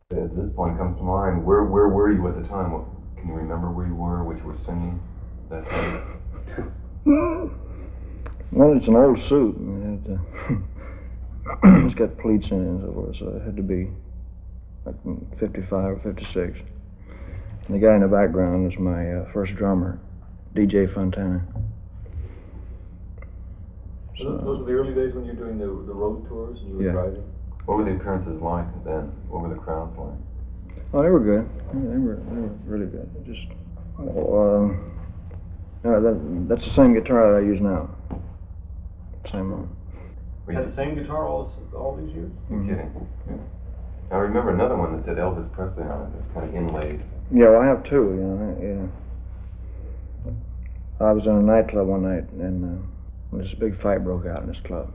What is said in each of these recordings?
At this point comes to mind, where were you at the time? Can you remember where you were, what you were singing that day? Well, it's an old suit, and it's got pleats in it and so forth, so it had to be like 55 or 56. And the guy in the background is my first drummer, DJ Fontana. So those were the early days when you were doing the road tours and you were driving? What were the appearances like then? What were the crowds like? Oh, they were good. They were really good. Just, that's the same guitar that I use now. Same one. You had the same guitar all these years? You're kidding? Yeah. I remember another one that said Elvis Presley on it. It was kind of inlaid. Yeah, well, I have two. I was in a nightclub one night, and this big fight broke out in this club.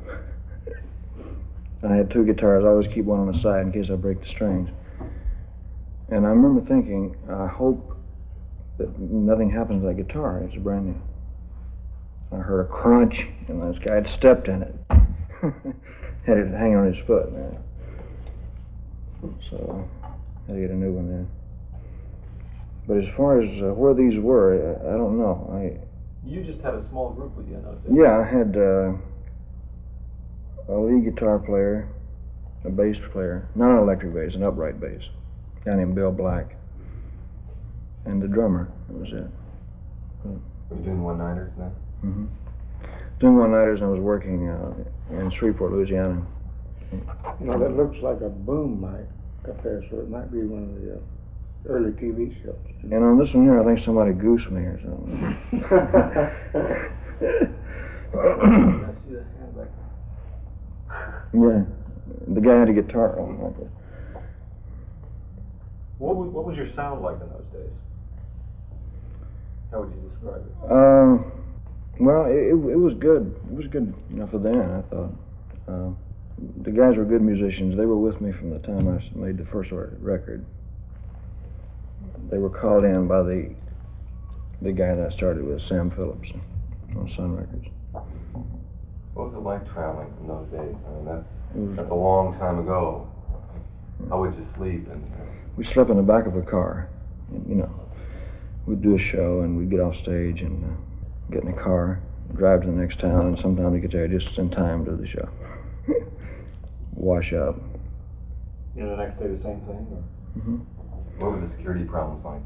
I had two guitars. I always keep one on the side in case I break the strings. And I remember thinking, I hope that nothing happens to that guitar. It's brand new. I heard a crunch, and this guy had stepped in it. Had it hanging on his foot, man. So I had to get a new one then. But as far as where these were, I don't know. You just had a small group with you, I know. Yeah, I had a lead guitar player, a bass player, not an electric bass, an upright bass, a guy named Bill Black, and the drummer. That was it. Were you doing one-nighters then? Mm-hmm. Doing one-nighters, and I was working in Shreveport, Louisiana. You know, that looks like a boom mic up there, so it might be one of the early TV shows. And on this one here, I think somebody goosed me or something. I see the hand back there. Yeah, the guy had a guitar on like that. What was your sound like in those days? How would you describe it? Well, it was good. It was good, for then, I thought. The guys were good musicians. They were with me from the time I made the first record. They were called in by the guy that I started with, Sam Phillips, on Sun Records. What was it like traveling in those days? I mean, that's a long time ago. How would you sleep? We slept in the back of a car. And, we'd do a show, and we'd get off stage and get in a car, drive to the next town, and sometimes we get there just in time to the show. Wash up. The next day the same thing? Or? Mm-hmm. What were the security problems like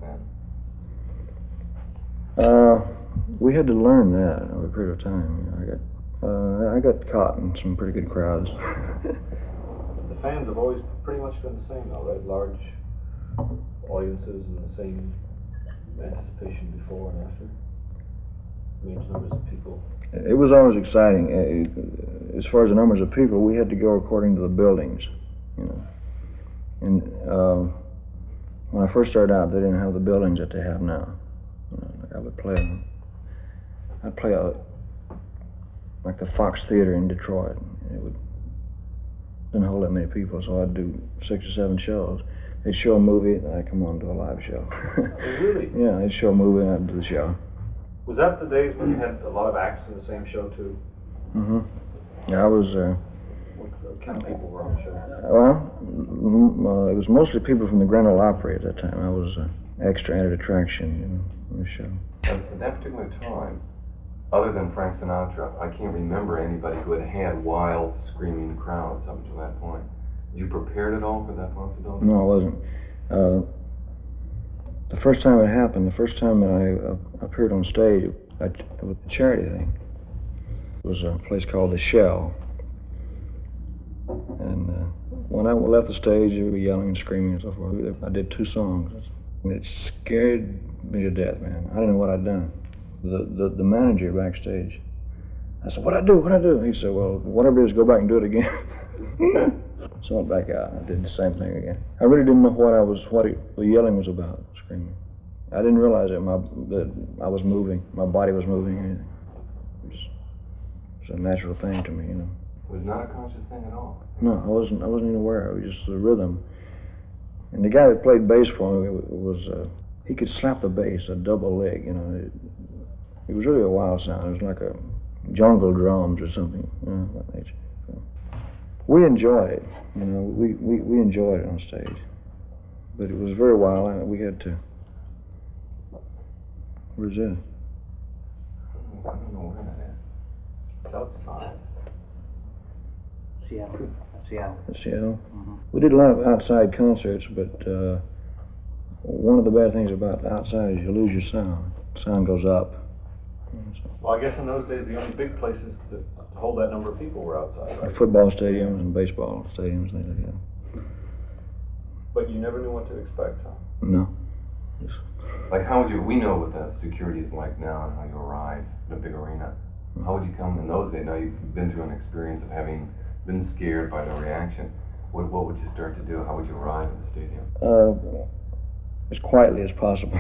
then? We had to learn that over a period of time. I got caught in some pretty good crowds. The fans have always pretty much been the same though, right? Large audiences and the same anticipation before and after. Huge numbers of people. It was always exciting. As far as the numbers of people, we had to go according to the buildings, And when I first started out, they didn't have the buildings that they have now. I'd play like the Fox Theater in Detroit. Didn't hold that many people, so I'd do 6 or 7 shows. They'd show a movie, and I'd come on to a live show. Really? Yeah, they'd show a movie, and I'd do the show. Was that the days when you had a lot of acts in the same show too? Mm-hmm. Yeah, I was. What kind of people were on the show? Well, it was mostly people from the Grand Ole Opry at that time. I was extra added attraction, in the show. At that particular time, other than Frank Sinatra, I can't remember anybody who had wild, screaming crowds up until that point. Were you prepared at all for that possibility? No, I wasn't. The first time it happened, the first time that I appeared on stage, it was a charity thing. It was a place called The Shell. And when I left the stage, they were yelling and screaming and so forth. I did 2 songs. And it scared me to death, man. I didn't know what I'd done. The manager backstage, I said, what'd I do? He said, well, whatever it is, go back and do it again. So I went back out and I did the same thing again. I really didn't know what the yelling was about, screaming. I didn't realize that I was moving, my body was moving or anything. It was a natural thing to me, It was not a conscious thing at all? No, I wasn't even aware. It was just the rhythm. And the guy that played bass for me he could slap the bass, a double leg, It was really a wild sound. It was like a jungle drums or something, of that nature. So we enjoyed it, we enjoyed it on stage. But it was very wild, and we had to. Where's that? I don't know where that is. It's outside. Seattle. Seattle. Seattle. Mhm. We did a lot of outside concerts, but one of the bad things about outside is you lose your sound. Sound goes up. Well, I guess in those days, the only big places to hold that number of people were outside, right? Football stadiums and baseball stadiums, things like that. But you never knew what to expect, huh? No. Like, how would you, we know what the security is like now and how you arrive in a big arena. How would you come in those days? Now you've been through an experience of having been scared by the reaction. What would you start to do? How would you arrive at the stadium? As quietly as possible.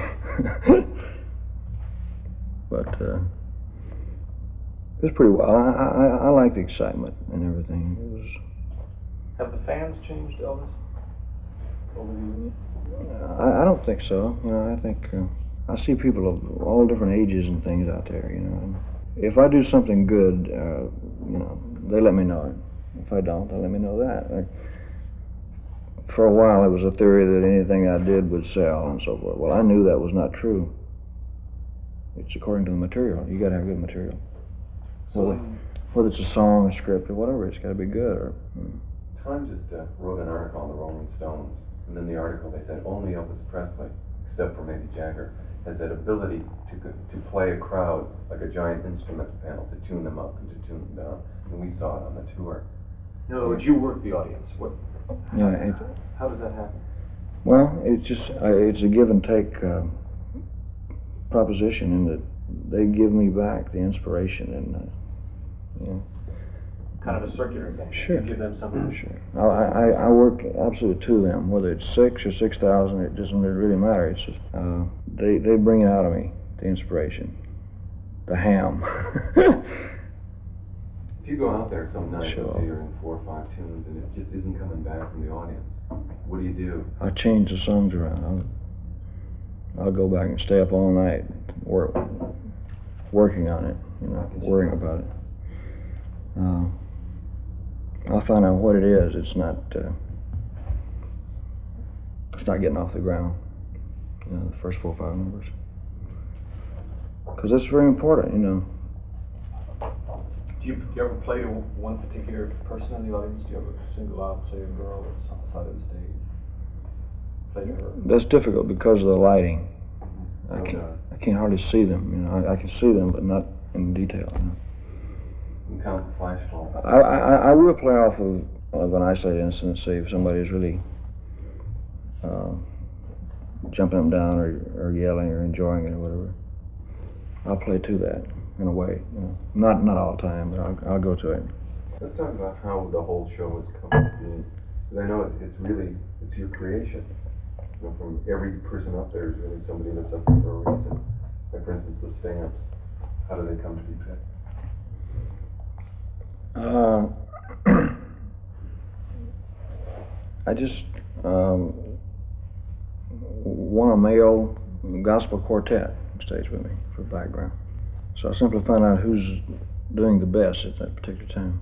But it was pretty well. I like the excitement and everything. It was. Have the fans changed, Elvis? Over the years? I don't think so. You know, I think I see people of all different ages and things out there. You know, and if I do something good, you know, they let me know it. If I don't, they let me know that. For a while, it was a theory that anything I did would sell and so forth. Well, I knew that was not true. It's according to the material. You got to have good material. So Whether it's a song, a script, or whatever, it's got to be good. Or Time just wrote an article on the Rolling Stones, and in the article they said only Elvis Presley, except for maybe Jagger, has that ability to play a crowd like a giant instrument panel, to tune them up and to tune them down. And we saw it on the tour. in other words, you work the audience. How does that happen? well, it's just it's a give and take proposition, in that they give me back the inspiration and you know. Kind of a circular thing. Sure. You give them something. Sure. I work absolutely to them, whether it's 6 or 6,000, it doesn't really matter. It's just, they bring it out of me, the inspiration, the ham. If you go out there some night, Sure. let's say you're in 4 or 5 tunes, and it just isn't coming back from the audience, what do? I change the songs around. I'll go back and stay up all night, working on it, you know, worrying about it. I'll find out what it is. It's not getting off the ground. You know, the first 4 or 5 numbers, because that's very important. You know. Do you ever play to one particular person in the audience? Do you ever single out, say, a girl that's on the side of the stage? Play to her? That's difficult because of the lighting. So, I can't hardly see them. You know, I can see them, but not in detail. You know. you count the flash bulb. I will play off of an isolated incident, say if somebody's really jumping up and down or yelling or enjoying it or whatever. I'll play to that in a way. You know. Not all the time, but I'll go to it. Let's talk about how the whole show has come to be. Because I know it's really your creation. You know, from every person up there is really somebody that's up there for a reason. Like, for instance, the Stamps. How do they come to be picked? I just want a male gospel quartet on stage with me for background. So I simply find out who's doing the best at that particular time.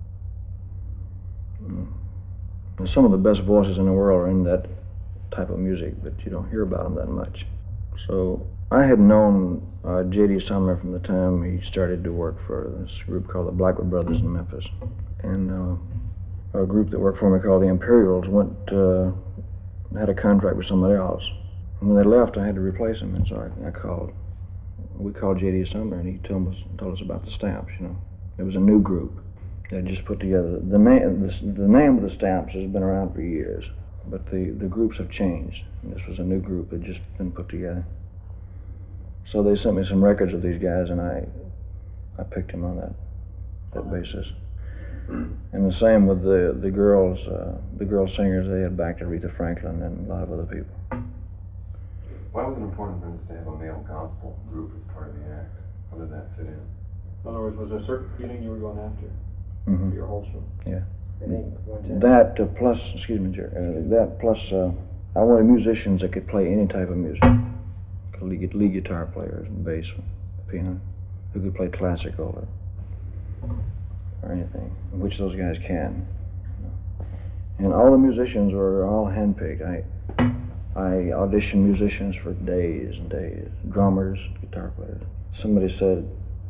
And some of the best voices in the world are in that type of music, but you don't hear about them that much. So I had known J.D. Sumner from the time he started to work for this group called the Blackwood Brothers in Memphis. And a group that worked for me called the Imperials had a contract with somebody else. And when they left, I had to replace them, and so we called J.D. Sumner, and he told us about the Stamps. You know, it was a new group that just put together. The name of the Stamps has been around for years, but the groups have changed. And this was a new group that just been put together. So they sent me some records of these guys, and I picked them on that basis. And the same with the girls singers. They had backed Aretha Franklin and a lot of other people. Why was it important for us to have a male gospel group as part of the act? How did that fit in? In other words, was there a certain feeling you were going after Mm-hmm. for your whole show? Yeah. I think one time. That plus, excuse me, Jerry. That plus, I wanted musicians that could play any type of music. Lead guitar players and bass, piano, who could play classical or anything, which those guys can. And all the musicians were all handpicked. I auditioned musicians for days and days, drummers, guitar players. Somebody said,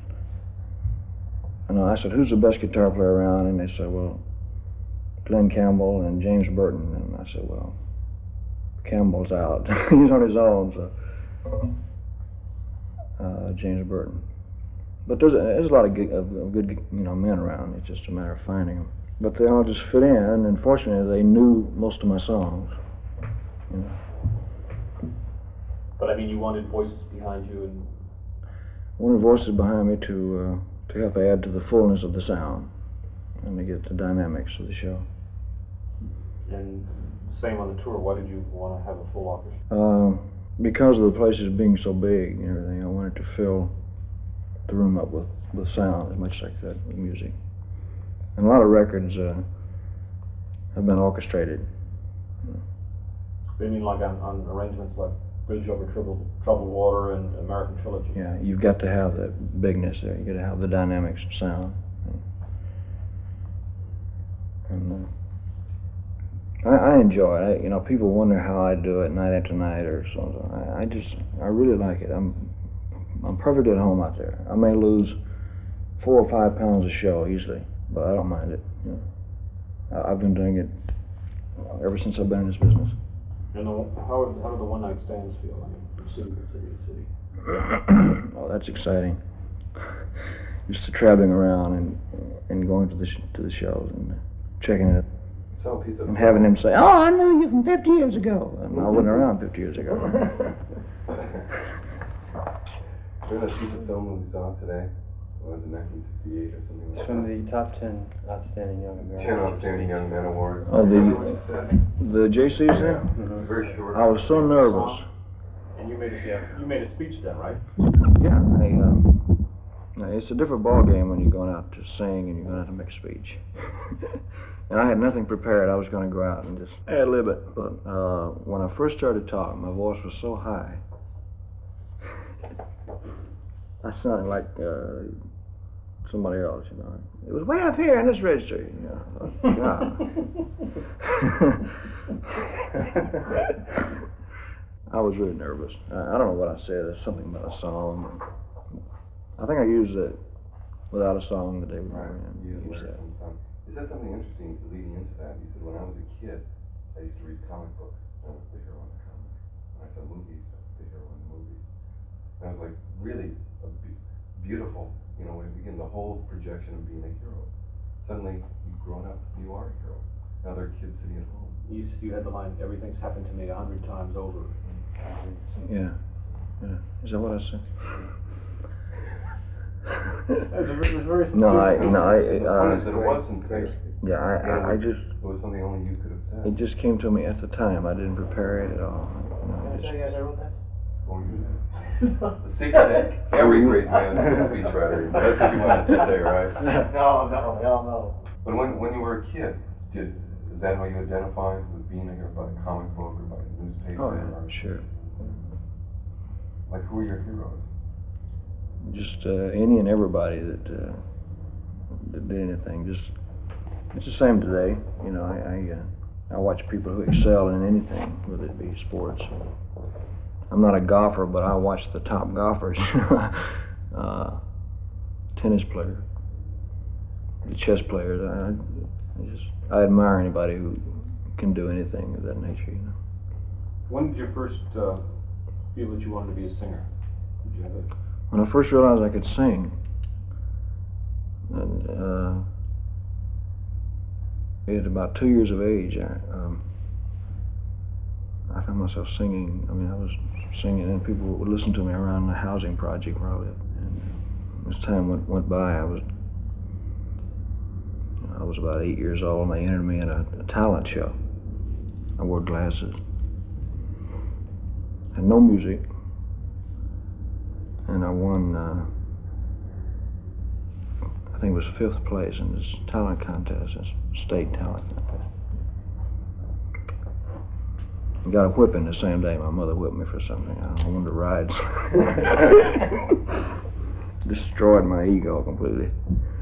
I said, who's the best guitar player around? And they said, well, Glenn Campbell and James Burton. And I said, well, Campbell's out. He's on his own, so James Burton. But there's a lot of good men around. It's just a matter of finding them. But they all just fit in, and fortunately they knew most of my songs. But I mean, you wanted voices behind you, and I wanted voices behind me to help add to the fullness of the sound and to get the dynamics of the show. And same on the tour. Why did you want to have a full orchestra? Because of the places being so big and everything, I wanted to fill the room up with sound as much as I could, with music. And a lot of records have been orchestrated. You mean like on arrangements like Bridge Over Troubled Water and American Trilogy? Yeah, you've got to have that bigness there. You've got to have the dynamics of sound. And I enjoy it. People wonder how I do it night after night or something. I really like it. I'm perfectly at home out there. I may lose 4 or 5 pounds a show easily, but I don't mind it. I've been doing it ever since I've been in this business. And how do the one-night stands feel? I mean, from city to city to city. Oh, that's exciting. Just traveling around and going to the shows and checking it. So a piece of and having them say, "Oh, I knew you from 50 years ago," and I wasn't around 50 years ago. Remember that piece of film we saw today? What was it, 1968 or something like It's from the top 10 outstanding young Americans. 10 Outstanding Young Men Awards. Oh, Remember what you said? the JCs there? Mhm. Very short. I was so nervous. And you made a speech then, right? Yeah, it's a different ball game when you're going out to sing and you're going out to make a speech. And I had nothing prepared. I was going to go out and just ad-lib it. But when I first started talking, my voice was so high. I sounded like somebody else, It was way up here in this register, God. I was really nervous. I don't know what I said. There's something about a song. I think I used it without a song the day we were Right. in. You Used that. You said something interesting leading into that. You said, when I was a kid, I used to read comic books. I was the hero in the comics. When I saw movies, I was the hero in the movies. And I was like, really beautiful, when you begin the whole projection of being a hero. Suddenly, you've grown up, you are a hero. Now there are kids sitting at home. You had the line, "Everything's happened to me 100 times over." Yeah. Is that what I said? It was very sincere. No, The point is that it was sincere. Yeah, I just, It was something only you could have said. it just came to me at the time. I didn't prepare it at all. Did I tell you guys I wrote that? Or you did. The secret that every great man is a good speechwriter. That's what you want us to say, right? No, hell no. But when you were a kid, is that how you identified with being a hero, by a comic book or by a newspaper? Oh, yeah, or, sure. like, who are your heroes? Just any and everybody that did anything. Just it's the same today. I watch people who excel in anything, whether it be sports. I'm not a golfer, but I watch the top golfers. Tennis players, the chess players. I admire anybody who can do anything of that nature. When did you first feel that you wanted to be a singer? Did you have it? When I first realized I could sing, at about 2 years of age, I found myself singing. I was singing, and people would listen to me around the housing project where I lived. And as time went by, I was about 8 years old, and they entered me in a talent show. I wore glasses, had no music. And I won, I think it was 5th place in this talent contest, this state talent contest. I got a whipping the same day. My mother whipped me for something. I wanted to ride. Destroyed my ego completely.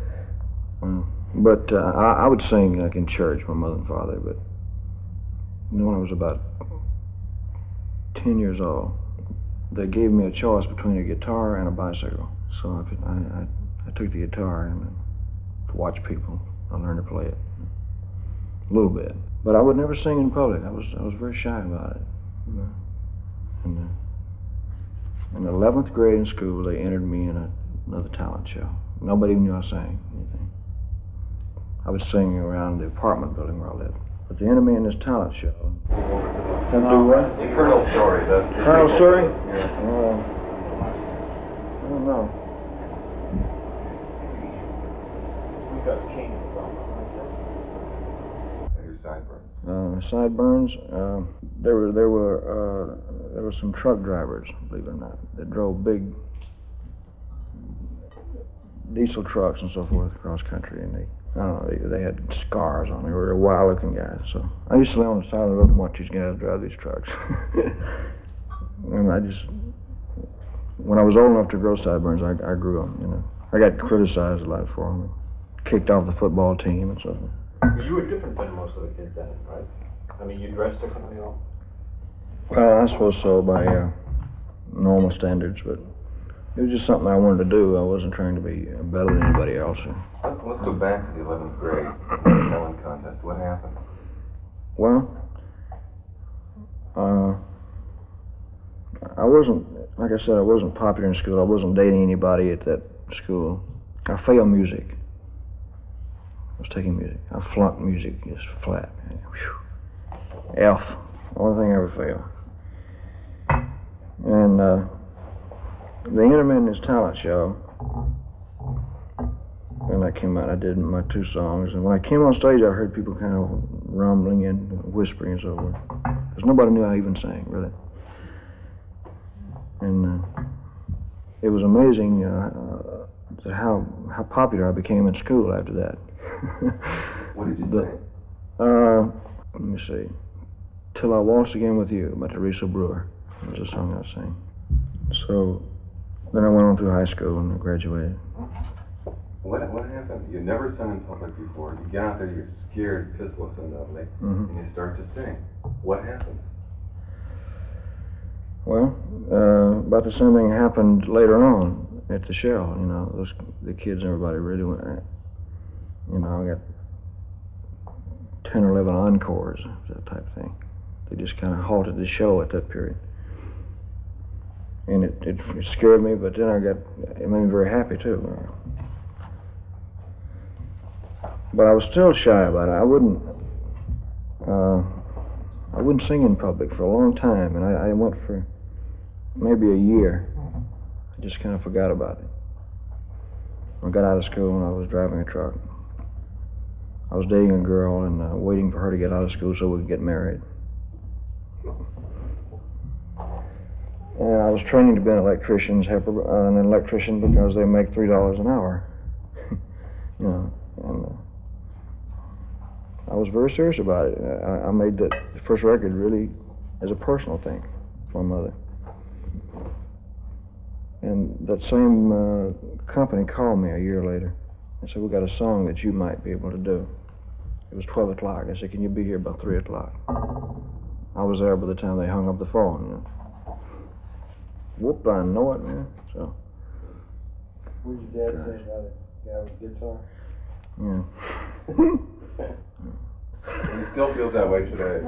But I would sing like in church, my mother and father, but when I was about 10 years old, they gave me a choice between a guitar and a bicycle. So I took the guitar and to watch people. I learned to play it a little bit, but I would never sing in public. I was very shy about it. You know? And in the 11th grade in school, they entered me in another talent show. Nobody knew I sang anything. I was singing around the apartment building where I lived. But they entered me in this talent show. The Colonel Story. That's the Colonel sequel Story? to this, yeah. I don't know. You guys came from, Your sideburns. Sideburns. There were some truck drivers, believe it or not, that drove big diesel trucks and so forth across country, and they had scars on them. They were wild-looking guys. So I used to lay on the side of the road and watch these guys drive these trucks. And when I was old enough to grow sideburns, I grew them. You know, I got criticized a lot for them, kicked off the football team and so forth. You were different than most of the kids then, right? I mean, you dressed differently, you know? Well, I suppose so by normal standards, but it was just something I wanted to do. I wasn't trying to be better than anybody else. Let's go back to the 11th grade spelling contest. What happened? Well, I wasn't, like I said, I wasn't popular in school. I wasn't dating anybody at that school. I failed music. I was taking music. I flunked music just flat. Whew. F. Only thing I ever failed. And they entered me in this talent show. When I came out, I did my 2 songs. And when I came on stage, I heard people kind of rumbling and whispering and so forth. Because nobody knew I even sang, really. And it was amazing how popular I became in school after that. What did you say? Let me see. Till I Waltz Again With You by Teresa Brewer. That was a song I sang. So then I went on through high school and I graduated. What happened? You never sung in public before. You get out there, you're scared, pissless and ugly, and you start to sing. What happens? Well, about the same thing happened later on at the Shell. You know, the kids and everybody really went. You know, I got 10 or 11 encores, that type of thing. They just kind of halted the show at that period. And it scared me, but then it made me very happy too. But I was still shy about it. I wouldn't sing in public for a long time, and I went for maybe a year. I just kind of forgot about it. I got out of school and I was driving a truck. I was dating a girl and waiting for her to get out of school so we could get married. And I was training to be an electrician because they make $3 an hour. You know, and I was very serious about it. I made the first record really as a personal thing for my mother. And that same company called me a year later and said, "We got a song that you might be able to do." It was 12 o'clock. I said, "Can you be here about 3 o'clock?" I was there by the time they hung up the phone. You know. Whoop, I know it, man. So. What did your dad say about it? Guy with the guitar? Yeah. He still feels that way today.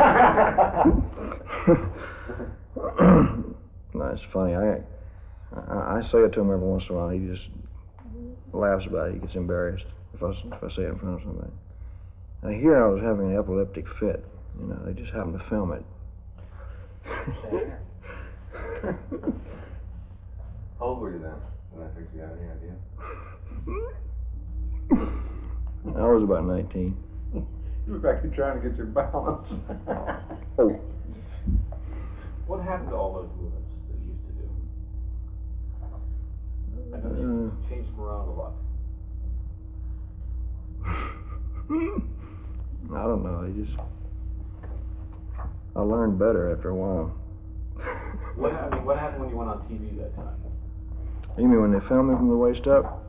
No, it's funny. I say it to him every once in a while. He just laughs about it. He gets embarrassed if I say it in front of somebody. And here I was having an epileptic fit. You know, they just happened to film it. How old were you then when I picked you out? Any idea? I was about 19. You look like you're trying to get your balance. Oh. What happened to all those movements that you used to do? I know you changed them around a lot. I don't know. I learned better after a while. What happened when you went on TV that time? You mean when they filmed me from the waist up?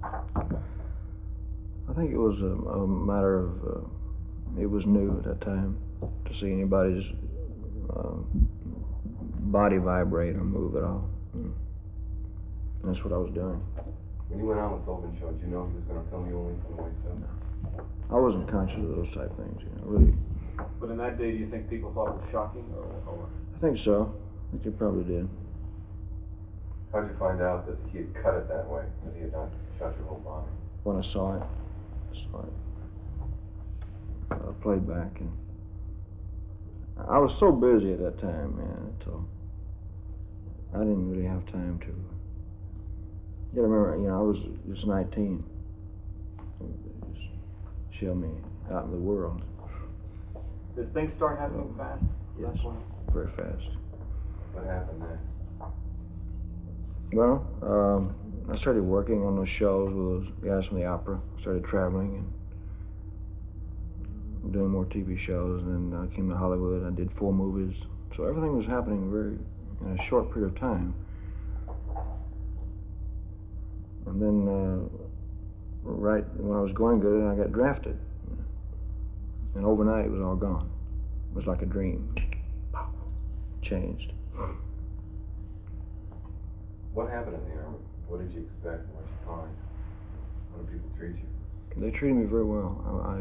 I think it was a matter of, it was new at that time to see anybody just body vibrate or move at all. And that's what I was doing. When you went on the Sullivan Show, did you know he was going to film you only for the white stuff? I wasn't conscious of those type things, really. But in that day, do you think people thought it was shocking, or? I think so. I think they probably did. How'd you find out that he had cut it that way, that he had not shot your whole body? When I saw it, I played back, and I was so busy at that time, man, so I didn't really have time to. You gotta remember, I was just 19. Just show me out in the world. Did things start happening fast? Yes, very fast. What happened there? Well, I started working on those shows with those guys from the opera. Started traveling and doing more TV shows, and then I came to Hollywood. I did 4 movies. So everything was happening in a short period of time. And then, right when I was going good, I got drafted. And overnight, it was all gone. It was like a dream. Pow. Changed. What happened in the Army? What did you expect? What did you find? How did people treat you? They treated me very well.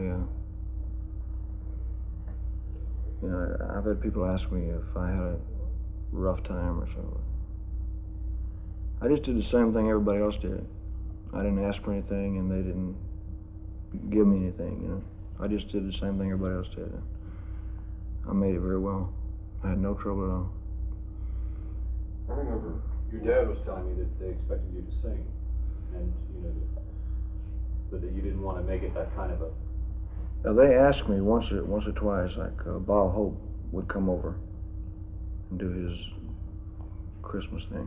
I've had people ask me if I had a rough time or something. I just did the same thing everybody else did. I didn't ask for anything, and they didn't give me anything, I just did the same thing everybody else did. I made it very well. I had no trouble at all. I remember Your dad was telling me that they expected you to sing, and that you didn't want to make it that kind of a. Now, they asked me once or twice, like Bob Hope would come over and do his Christmas thing.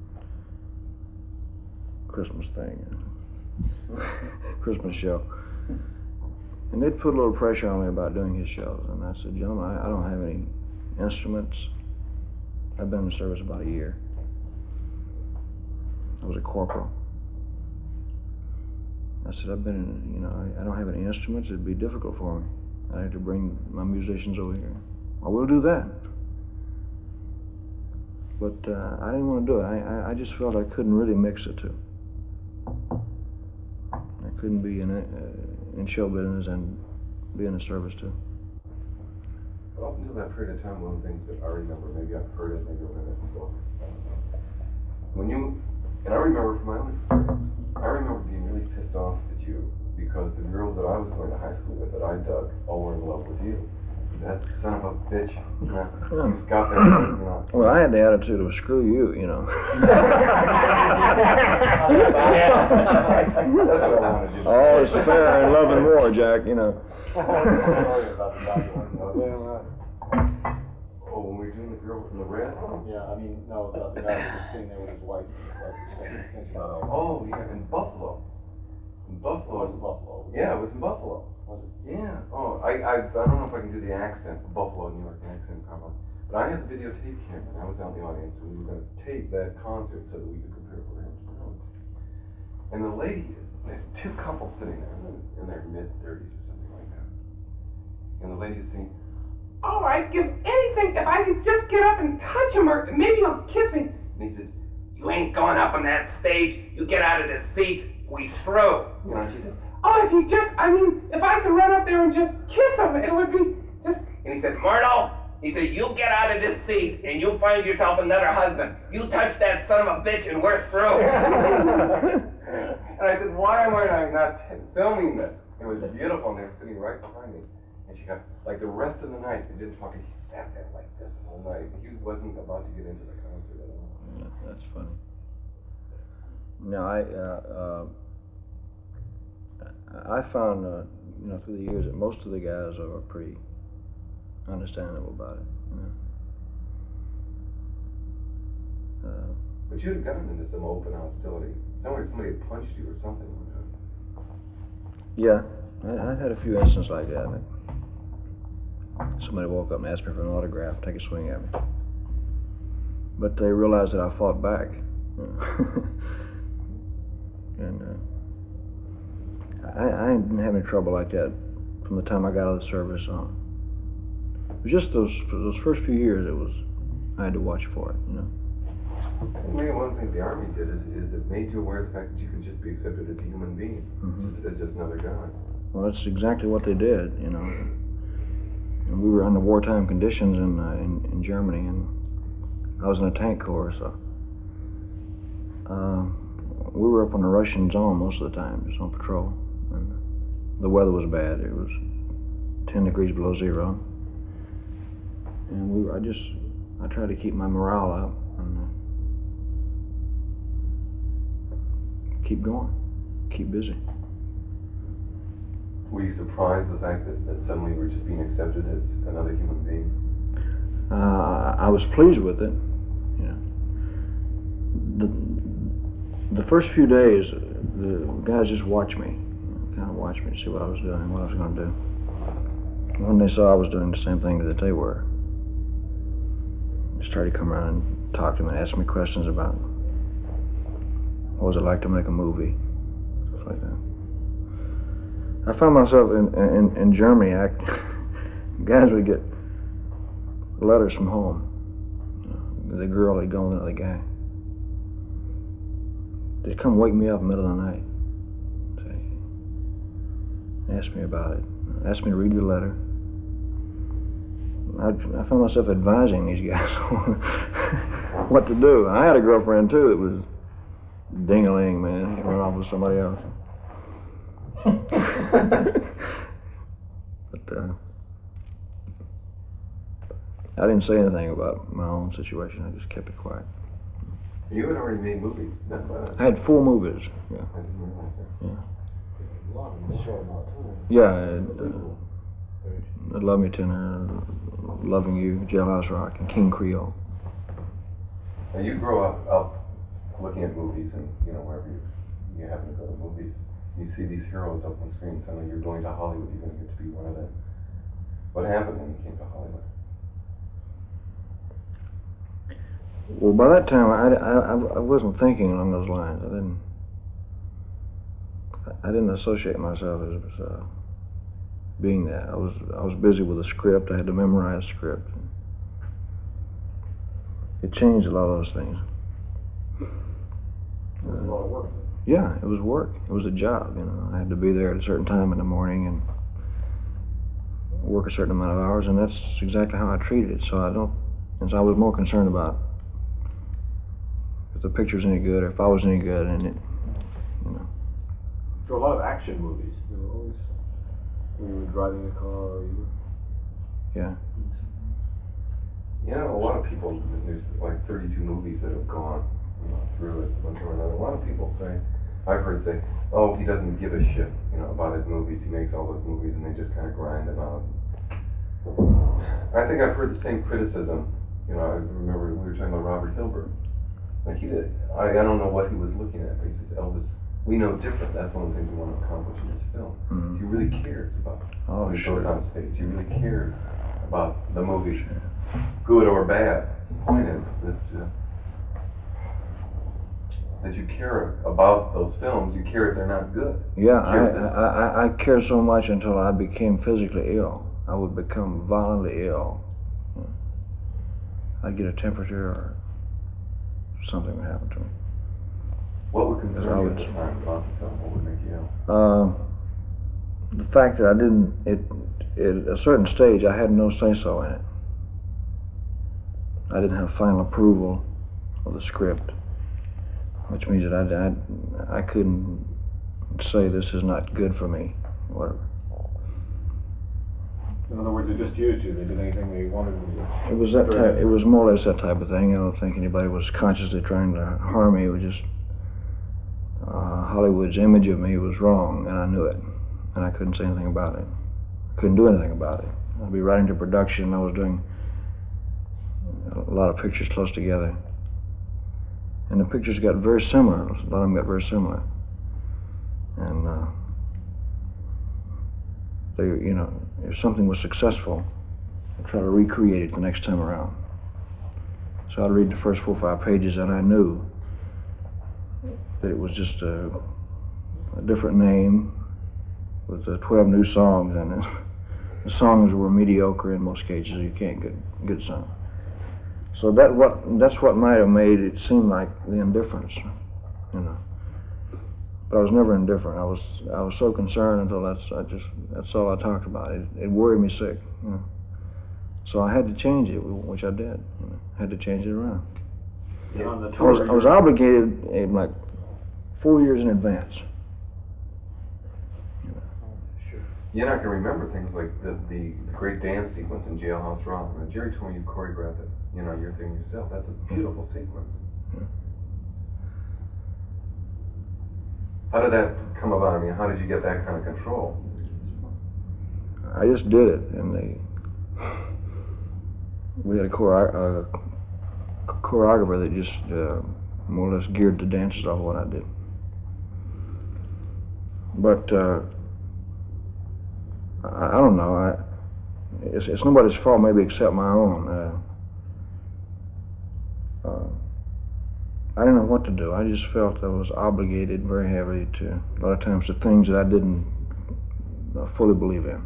Christmas show. And they'd put a little pressure on me about doing his shows, and I said, gentlemen, I don't have any instruments. I've been in the service about a year. I was a corporal. I said, I don't have any instruments. It'd be difficult for me. I had to bring my musicians over here. I will do that. But I didn't want to do it. I just felt I couldn't really mix the two. I couldn't be in show business and be in the service too. But up until that period of time, one of the things that I remember, maybe I've heard it, maybe I've read it in books, and I remember from my own experience, I remember being really pissed off at you because the girls that I was going to high school with, that I dug, all were in love with you. That son of a bitch, he's got that, Well, I had the attitude of screw you, That's what I wanted to do. All is fair in love and war, Jack, Sorry about the doctor. Oh, when we were doing the girl from the red? Yeah, I mean, no, the guy who was sitting there with his wife. Oh, yeah, in Buffalo. In Buffalo. It was in Buffalo. Yeah, it was in Buffalo. Was it? Yeah. Oh, I don't know if I can do the accent, the Buffalo, New York accent, probably. But I had the videotape camera, and I was out in the audience, and we were going to tape that concert so that we could compare programs. And the lady, there's 2 couples sitting there in their mid-30s or something like that. And the lady is saying, "Oh, I'd give anything if I could just get up and touch him, or maybe he'll kiss me." And he says, "You ain't going up on that stage. You get out of this seat. We screw." She says, "Oh, if I could run up there and just kiss him, it would be just." And he said, "Myrtle," he said, "you get out of this seat and you'll find yourself another husband. You touch that son of a bitch and we're through." And I said, "Why am I not filming this?" It was beautiful, and they were sitting right behind me. And she got, like, the rest of the night, they didn't talk, and he sat there like this all night. He wasn't about to get into the concert at all. Yeah, that's funny. No, I found, through the years that most of the guys are pretty understandable about it. But you'd have gotten into some open hostility. Somebody had punched you or something. Yeah, I had a few instances like that. Somebody woke up and asked me for an autograph, take a swing at me. But they realized that I fought back. And I didn't have any trouble like that from the time I got out of the service on. It was just those first few years, I had to watch for it, you know. Maybe one of the things the Army did is it made you aware of the fact that you could just be accepted as a human being, as just another guy. Well, that's exactly what they did, you know. And we were under wartime conditions in Germany, and I was in a tank corps, so we were up on the Russian zone most of the time, just on patrol. And the weather was bad. It was 10 degrees below zero. And I tried to keep my morale up and keep going, keep busy. Were you surprised the fact that suddenly you were just being accepted as another human being? I was pleased with it. Yeah. The first few days, the guys just watched me, kind of watched me to see what I was doing, what I was going to do. When they saw I was doing the same thing that they were, just tried to come around and talk to them and ask me questions about what was it like to make a movie, stuff like that. I found myself in Germany, guys would get letters from home. The girl had gone with the guy. They'd come wake me up in the middle of the night. Say, ask me about it. Ask me to read the letter. I found myself advising these guys on what to do. I had a girlfriend too that was ding-a-ling, man. She went off with somebody else. But I didn't say anything about my own situation. I just kept it quiet. You had already made movies. I had 4 movies. Yeah. I didn't realize that. Yeah. A lot in a short amount of time. Yeah. Love Me Tender, Loving You, Jailhouse Rock, and King Creole. Now you grow up looking at movies, and wherever you happen to go to movies, you see these heroes up on screen. Suddenly you're going to Hollywood. You're going to get to be one of them. What happened when you came to Hollywood? Well, by that time, I wasn't thinking along those lines. I didn't associate myself as being that. I was busy with a script. I had to memorize a script. It changed a lot of those things. It was a lot of work. Yeah, it was work. It was a job. I had to be there at a certain time in the morning and work a certain amount of hours, and that's exactly how I treated it. So I was more concerned about if the picture's any good or if I was any good in it. So a lot of action movies. They were always when you were driving a car or you were. Yeah. A lot of people, there's like 32 movies that have gone through it one or another. A lot of people I've heard say, oh, he doesn't give a shit, about his movies. He makes all those movies and they just kind of grind them out. I think I've heard the same criticism. I remember we were talking about Robert Hilbert. Like I don't know what he was looking at, but he says, Elvis, we know different. That's one of the things we want to accomplish in this film. Mm-hmm. He really cares about when he goes on stage. He really cared about the movies, good or bad. The point is that you care about those films. You care if they're not good. Yeah, I cared so much until I became physically ill. I would become violently ill. I'd get a temperature or something would happen to me. What would concern you at the time about the film? What would make you ill? The fact that I didn't, at a certain stage, I had no say-so in it. I didn't have final approval of the script, which means that I couldn't say this is not good for me, whatever. In other words, they just used you. They did anything they wanted to do. It was that type. It was more or less that type of thing. I don't think anybody was consciously trying to harm me. It was just Hollywood's image of me was wrong, and I knew it, and I couldn't say anything about it. I couldn't do anything about it. I'd be writing to production. I was doing a lot of pictures close together, and the pictures got very similar. A lot of them got very similar, and they, if something was successful, I'd try to recreate it the next time around. So I'd read the first 4 or 5 pages, and I knew that it was just a different name with 12 new songs, and the songs were mediocre in most cases. You can't get good songs. So that's what might have made it seem like the indifference, you know. But I was never indifferent. I was so concerned until that's all I talked about. It worried me sick, you know. So I had to change it, which I did. You know. Had to change it around. And on the I tour, was obligated in like 4 years in advance. Sure. You're not gonna remember things like the great dance sequence in Jailhouse Rock. When Jerry told me you choreographed it, you know, you're thinking yourself, that's a beautiful sequence. Yeah. How did that come about? I mean, how did you get that kind of control? I just did it, and we had a choreographer that just more or less geared the dances off what I did. But I don't know. It's nobody's fault, maybe except my own. I didn't know what to do. I just felt I was obligated very heavily to a lot of times to things that I didn't fully believe in,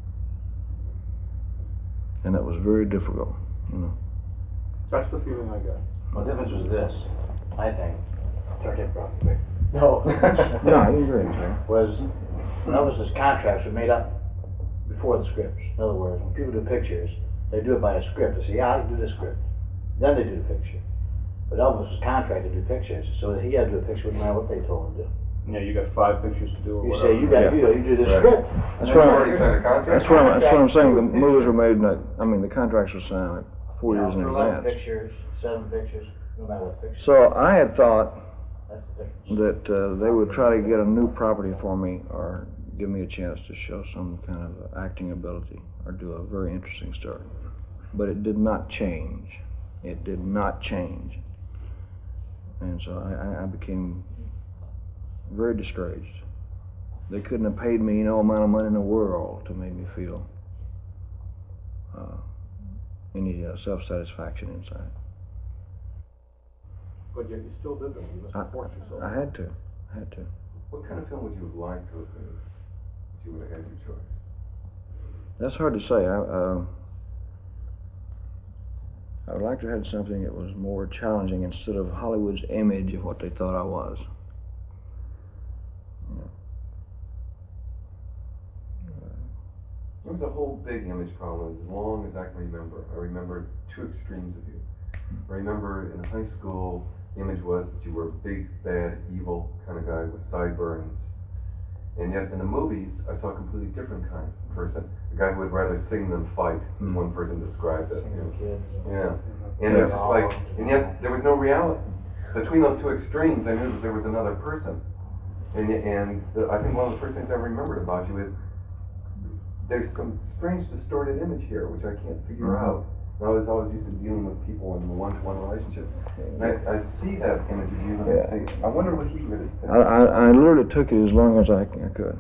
and that was very difficult. You know. That's the feeling I got. Well, the difference was this, I think. Sorry to interrupt you. No. No, you're very clear. Was Elvis's contracts were made up before the scripts. In other words, when people do pictures, they do it by a script. They say, yeah, I can do this script. Then they do the picture. But Elvis was contracted to do pictures, so he had to do a picture no matter what they told him to do. Yeah, you got 5 pictures to do or You whatever. say, you got you do this Right. script. That's what already signed a contract. That's what I'm saying. The movies were made. The contracts were signed like 4 years in For 11 advance. pictures, 7 pictures, no matter what picture. So I had thought That's the difference. that they would try to get a new property for me or give me a chance to show some kind of acting ability or do a very interesting story. But it did not change. It did not change. And so I became very discouraged. They couldn't have paid me no amount of money in the world to make me feel any self-satisfaction inside. But yet you still did them. You must have forced yourself. I had to. What kind of film would you have liked to have made if you would have had your choice? That's hard to say. I would like to have had something that was more challenging instead of Hollywood's image of what they thought I was. There was a whole big image problem as long as I can remember. I remember 2 extremes of you. I remember in high school, the image was that you were a big, bad, evil kind of guy with sideburns. And yet in the movies, I saw a completely different kind of person. A guy who would rather sing than fight, as one person described it. Yeah. And it was just like, and yet there was no reality. Between those 2 extremes, I knew that there was another person. And I think one of the first things I remembered about you is there's some strange distorted image here, which I can't figure out. And I was always used to dealing with people in a one-to-one relationship. And I'd see that image of you and I'd say, I wonder what he really thinks. I literally took it as long as I could.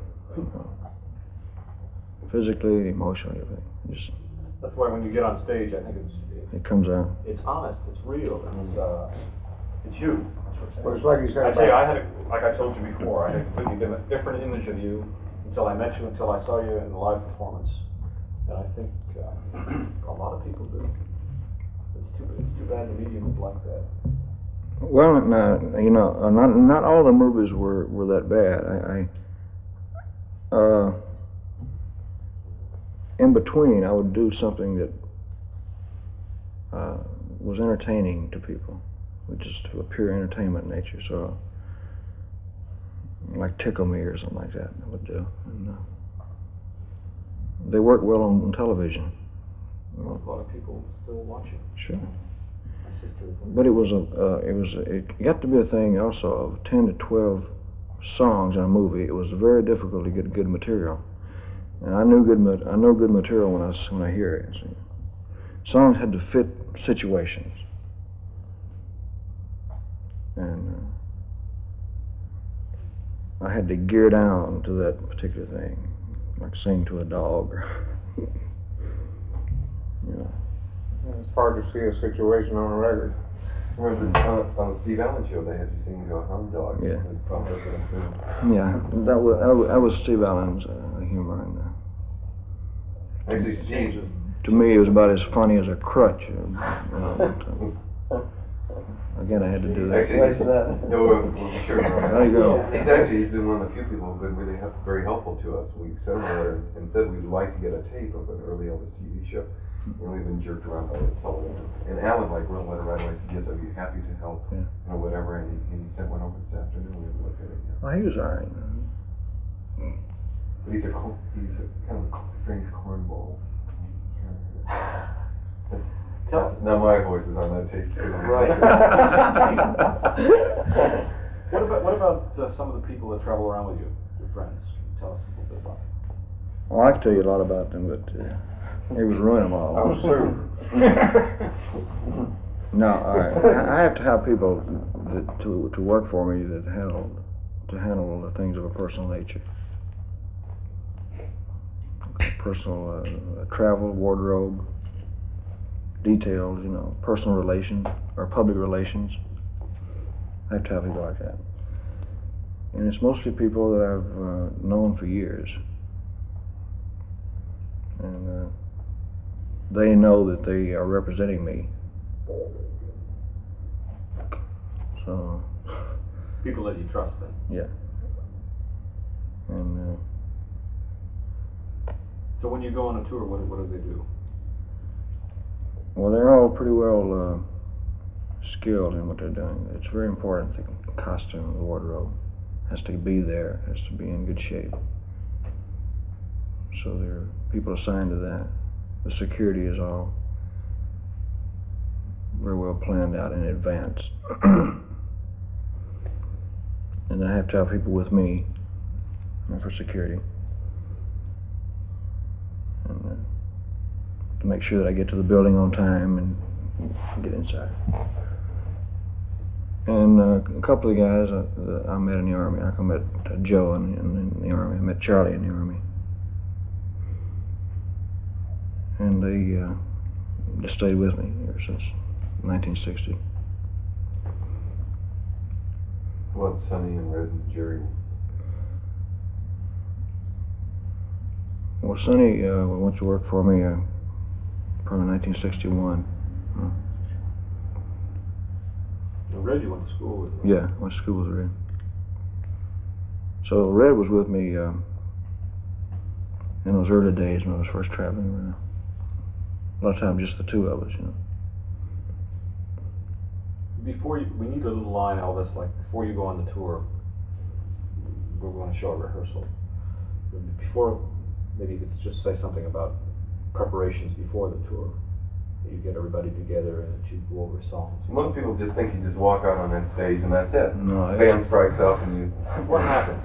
Physically, emotionally, everything. Just, That's why when you get on stage, I think it comes out. it's honest, it's real, it's you. Well, it's like you said I tell you, about, like I told you before, I had a completely different image of you until I met you, until I saw you in the live performance. And I think a lot of people do. It's too bad the medium is like that. Well, no, you know, not all the movies were that bad. In between, I would do something that was entertaining to people, which is of a pure entertainment nature. So, like Tickle Me or something like that, I would do. And, they work well on television. A lot of people still watch it. Sure. My sister. But it got to be a thing also of 10 to 12 songs in a movie. It was very difficult to get good material, and I know good material when I hear it. See. Songs had to fit situations, and I had to gear down to that particular thing, like sing to a dog. You know. it's hard to see a situation on a record. Remember this, on the Steve Allen show, they had you singing to a hound dog. Yeah. It was probably the best thing. Yeah, that was Steve Allen's humor. And, Actually, Steve, To me, it was about as funny as a crutch. Again, I had to do that. Actually, we'll be sure. There you go. He's been one of the few people who've been really very helpful to us. We sent him a letter and said we'd like to get a tape of an early Elvis TV show. And we've been jerked around by it, Sullivan. And Alan wrote a letter right away, said, yes, I'd be happy to help, or whatever, and he sent one over this afternoon, we haven't looked at it yet. Well, he was all right. But he's a kind of a strange cornball. Now my voice is on that tape too. Right. What about some of the people that travel around with you, your friends? Can you tell us a little bit about them? Well, I can tell you a lot about them, but he was ruining them all. Oh, sure. No, I have to have people to work for me that handle the things of a personal nature. Personal travel, wardrobe, details, personal relations or public relations. I have to have people like that. And it's mostly people that I've known for years. And they know that they are representing me. So. People that you trust then? Yeah. And so when you go on a tour, what do they do? well, they're all pretty well skilled in what they're doing. It's very important, the costume, the wardrobe has to be there, has to be in good shape. So there are people assigned to that. The security is all very well planned out in advance. And I have to have people with me for security. And to make sure that I get to the building on time and get inside. And a couple of guys that I met in the Army. I met Joe in the Army. I met Charlie in the Army. And they just stayed with me ever since 1960. What Sonny and Red and Jerry? Well, Sonny went to work for me probably 1961. Red, you went to school with? Yeah, went to school with Red. So Red was with me in those early days when I was first traveling around. A lot of times just the two of us, Before we need a little line, Elvis, like before you go on the tour, we're going to show a rehearsal. Before, maybe you could just say something about preparations before the tour. You get everybody together and you go over songs. Most people just think you just walk out on that stage and that's it. No, The band strikes up and you... What happens?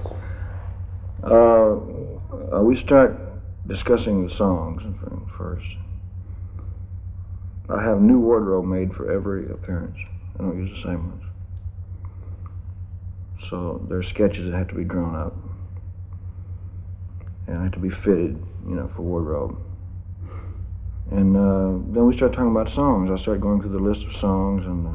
We start discussing the songs first. I have new wardrobe made for every appearance. I don't use the same ones. So there's sketches that have to be drawn up and have to be fitted, for wardrobe. And then we start talking about songs. I start going through the list of songs, and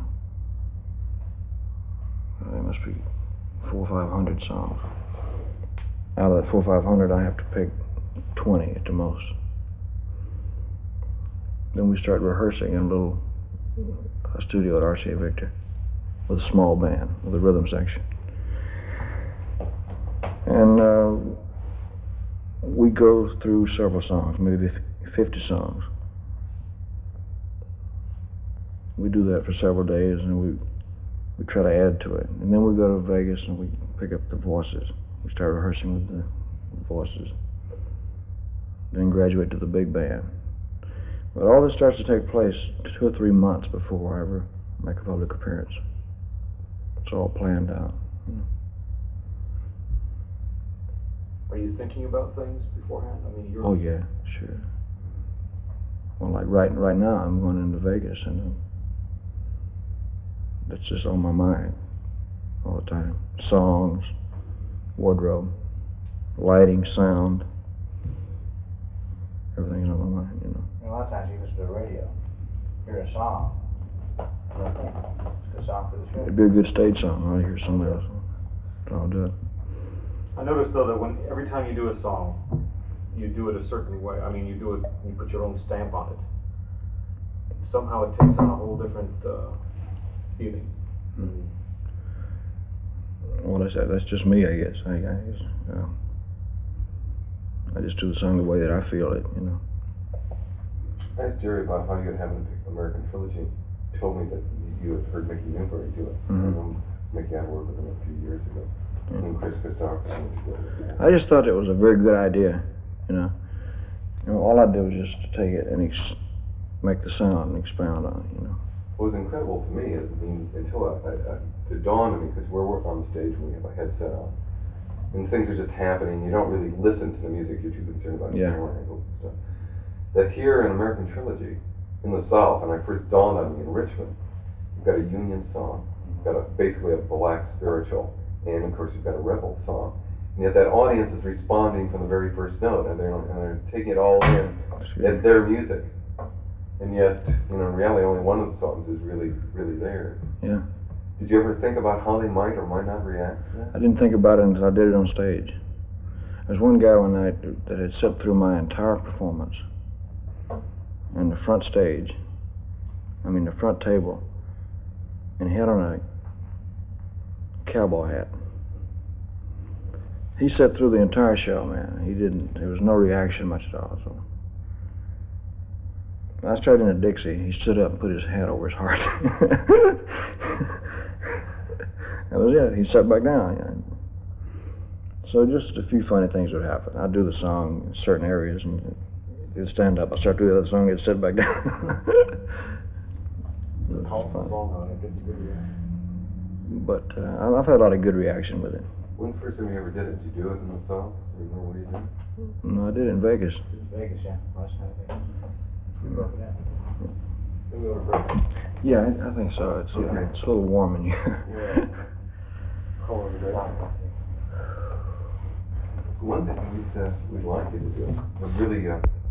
there must be 400 or 500 songs. Out of that 400 or 500, I have to pick 20 at the most. Then we start rehearsing in a little studio at RCA Victor with a small band, with a rhythm section. And we go through several songs, maybe 50 songs. We do that for several days, and we try to add to it. And then we go to Vegas and we pick up the voices. We start rehearsing with the voices. Then graduate to the big band. But all this starts to take place 2 or 3 months before I ever make a public appearance. It's all planned out. Are you thinking about things beforehand? I mean, you're... Oh yeah, sure. Well, like right now, I'm going into Vegas, and that's just on my mind all the time. Songs, wardrobe, lighting, sound, everything's on my mind, A lot of times you listen to the radio, hear a song. It's a good song for the show. It'd be a good stage song. I hear somebody else. I'll do it. I noticed though that every time you do a song, you do it a certain way. I mean, you do it, you put your own stamp on it. Somehow it takes on a whole different feeling. Well, that's just me, I guess. I just do the song the way that I feel it, you know. I asked Jerry about how you'd have an American Trilogy. He told me that you had heard Mickey Newbury do it. I know Mickey, I worked with him a few years ago. And Chris Christopherson did it. I just thought it was a very good idea, you know. All I did was just to take it and make the sound and expound on it, you know. What was incredible to me is, until it dawned on me, because we're on the stage when we have a headset on, and things are just happening, you don't really listen to the music, you're too concerned about camera angles and stuff. That here in American Trilogy, in the South, and I first dawned on me in Richmond, you've got a Union song, you've got basically a black spiritual, and of course you've got a rebel song. And yet that audience is responding from the very first note, and they're taking it all in as their music. And yet, in reality, only one of the songs is really, really theirs. Yeah. Did you ever think about how they might or might not react to that? I didn't think about it until I did it on stage. There's one guy one night that had sat through my entire performance in the front stage, the front table, and he had on a cowboy hat. He sat through the entire show, man. There was no reaction much at all. So I started in a Dixie. He stood up and put his hat over his heart. That was it. He sat back down. So just a few funny things would happen. I'd do the song in certain areas and he'd stand up. I'd start doing the other song, he'd sit back down. It's a powerful song, it gets a good reaction. But I've had a lot of good reaction with it. When's the first time you ever did it? Did you do it in the South? Do you remember what you did? No, I did it in Vegas. Vegas, yeah, last night. We broke it out. Then we were broken. Yeah, I think so. It's a little warm in here. Yeah. Color of the day. One thing we'd like you to do is really